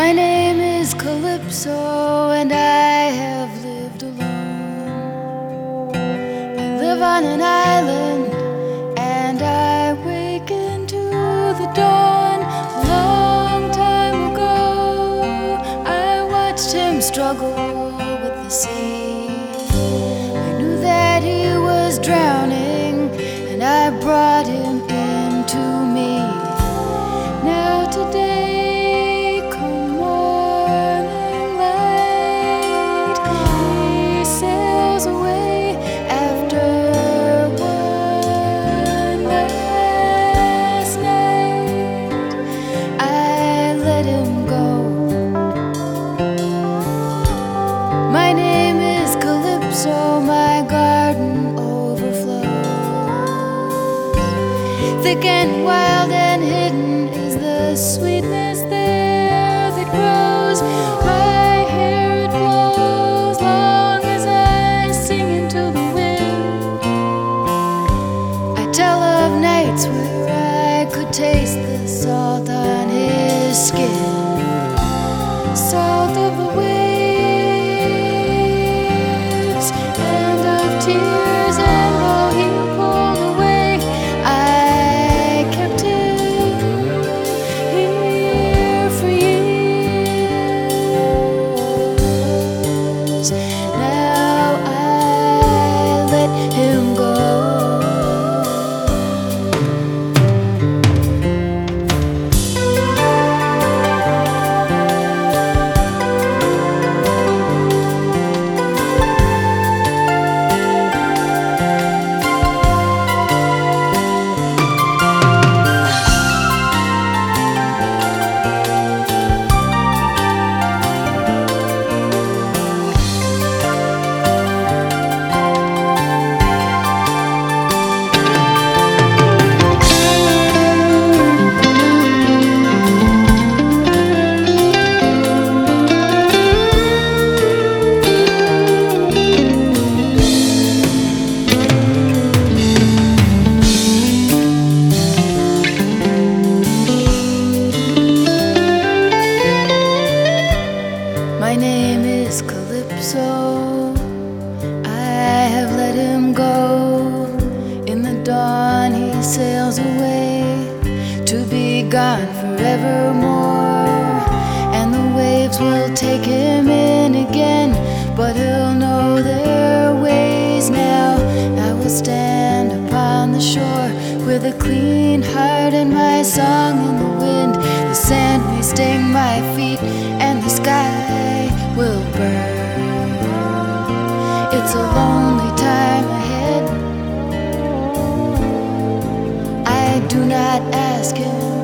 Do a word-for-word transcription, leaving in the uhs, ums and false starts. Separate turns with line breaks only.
My name is Calypso, and I have lived alone. I live on an island, and I wake into the dawn. A long time ago, I watched him struggle with the sea. I knew that he was drowning, and I brought him into me. Now today, come morning light, he sails away after one last night. I let him go. My name is Calypso, my garden overflows. Thick and wild and hidden is the sweetness there that grows. I hear it blows long as I sing into the wind. I tell of nights where I could taste the salt on his skin, salt of the waves and of tears, and though he pulled away, I kept him here for years. Now I let him go. My name is Calypso, I have let him go. In the dawn he sails away, to be gone forevermore. And the waves will take him in again, but he'll know their ways now. I will stand upon the shore with a clean heart and my song in the wind. The sand may sting my feet and the sky will burn. It's a lonely time ahead. I do not ask him